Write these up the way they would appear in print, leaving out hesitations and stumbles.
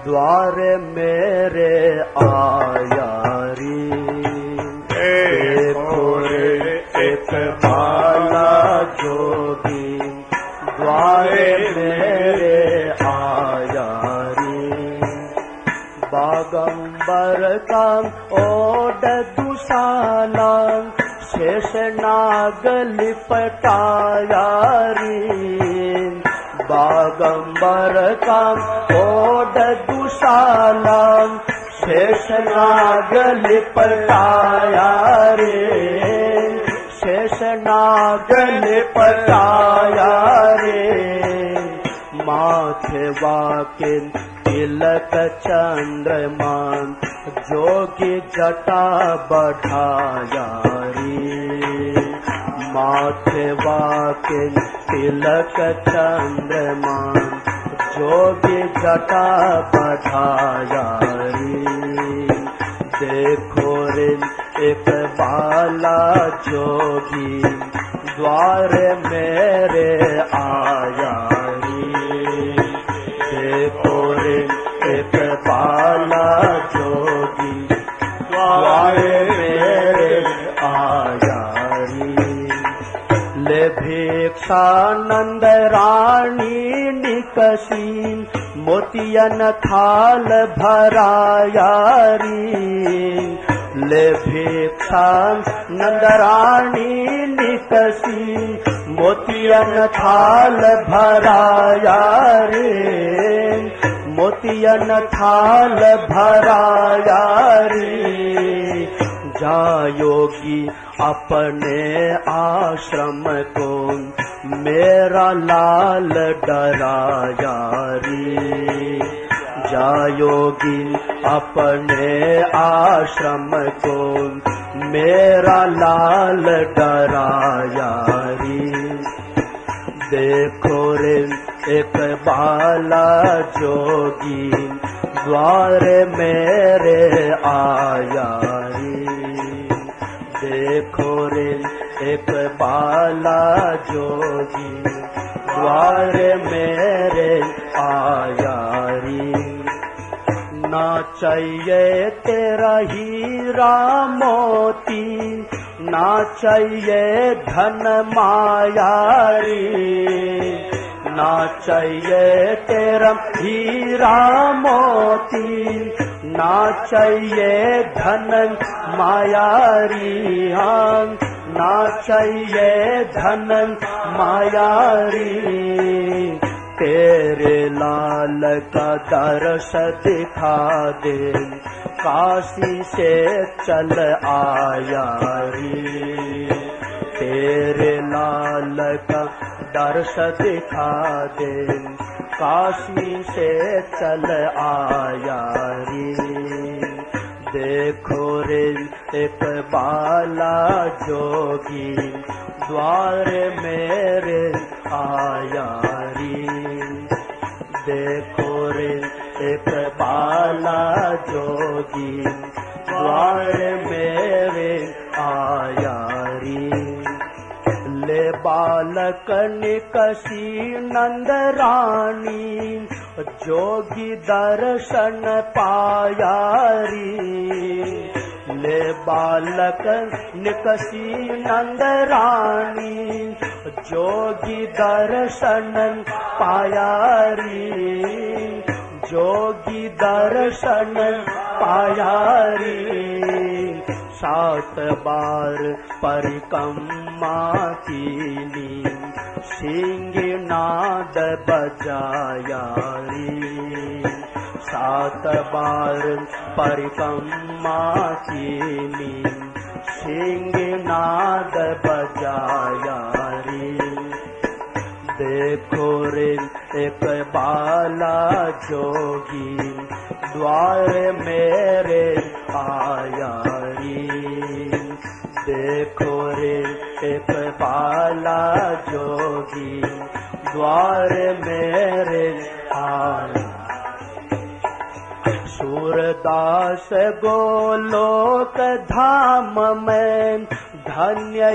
द्वारे मेरे आया री। देखो रे एक बाला जोगी द्वारे मेरे आया री। बागंबर का ओड दुशाला शेष नाग लिपटाया री। बागंबर का ओड दुशाला शेष नाग लिपटाया रे। शेष नाग लिपटाया रे। माथे वाके तिलक चंद्रमा जोगी जटा बढ़ाया रे। माथे वाके तिलक चंद्रमा जोगी जटा बढ़ाया रे। देखो रे एक बाला जोगी द्वार मेरे आया रे। देखो रे एक बाला जोगी द्वार मेरे आया रे। ले भिक्षा नंद रानी निकसी मोतियन थाल भराया री। ले भिक्षा नंद रानी निकसी मोतियन थाल भराया रे। मोतियन थाल भराया रे। जा योगी अपने आश्रम को मेरा लाल डराया रे। जा योगी अपने आश्रम को मेरा लाल डराया रे। देखो रे एक बाला जोगी द्वार मेरे आया रे। देखो रे एक बाला जोगी द्वार मेरे आया रे। ना चाहिए तेरा हीरा मोती ना चाहिए धन माया रे। ना चाहिए तेरा हीरा मोती ना चाहिए धन माया री। हाँ ना चाहिए धन माया री। तेरे लाल का दर्श दिखा दे काशी से चल आया रे। तेरे लाल का दर्श दिखा दे काशी से चल आया रे। देखो रे एक बाला जोगी द्वार मेरे आया रे। देखो रे एक बाला जोगी द्वार मेरे आया रे। ले बालक निकसी नंद रानी जोगी दर्शन पाया रे। ले बालक निकसी नंद रानी जोगी दर्शन पाया रे। जोगी दर्शन पाया रे। 7 बार परिक्रमा कीनी सिंहनाद बजाया रे। 7 बार परिक्रमा कीनी सिंहनाद बजाया रे। देखो रे एक बाला जोगी द्वार मेरे आया रे। देखो रे एक बाला जोगी द्वार मेरे आया। सूरदास गोलोक धाम में धन्य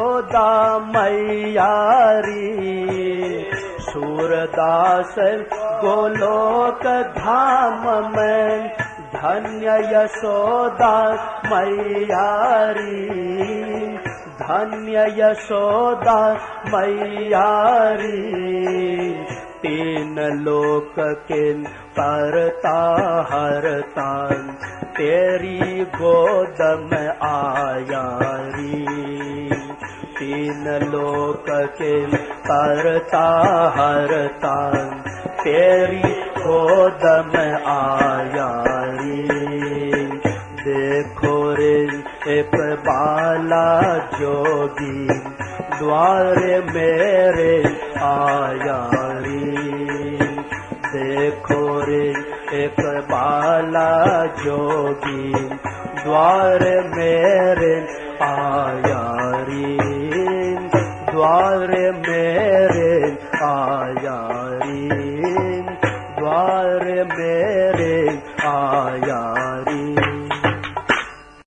यशोदा मैया री। सूरदास गोलोक धाम में धन्य यशोदा मैयारी, धन्य यशोदा मैयारी। तीन लोक के करता हरता तेरी गोद में आया री। तीन लोक के करता हरता तेरी गोद में आया री। देखो रे एक बाला जोगी द्वारे मेरे आया री। देखो रे एक बाला जोगी द्वारे मेरे आया री, द्वारे मेरे आया री, द्वारे मेरे आया री।